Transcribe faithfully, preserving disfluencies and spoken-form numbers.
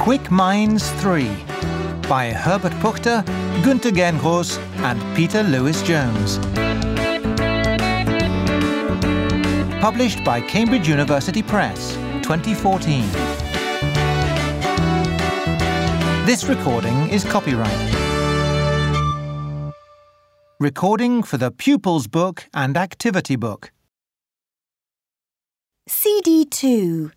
Quick Minds three by Herbert Puchter, Günter Gerngross and Peter Lewis-Jones. Published by Cambridge University Press, twenty fourteen. This recording is copyright. Recording for the Pupils Book and Activity Book. C D two.